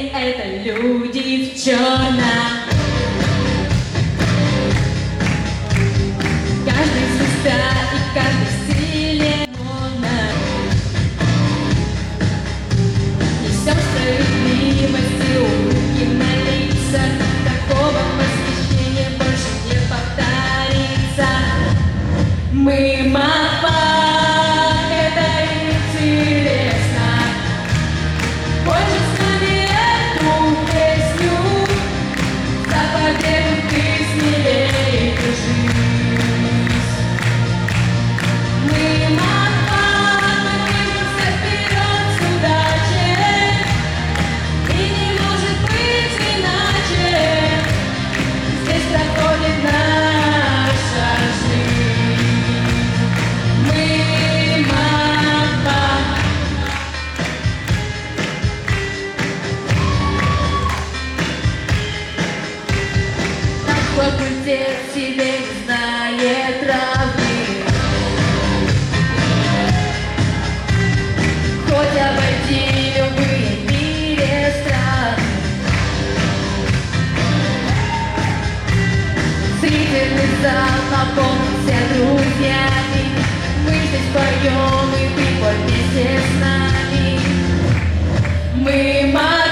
мы это люди в черном. Каждый звезда и каждый вселенная несем справедливость и улыбки на лицах. Такого восхищения больше не повторится. Мы мапа, это интересно. Больше с нами эту песню. За победу ты смелее держись. Мы мапа, движемся вперед с удачей. И не может быть иначе. Здесь проходит наша жизнь. Мы мапа. Наш факультет себе не знает равных. Хоть обойти любые в мире страны. Зрительный зал наполнен все друзьями. Мы здесь поем, и ты пой вместе с нами. Мы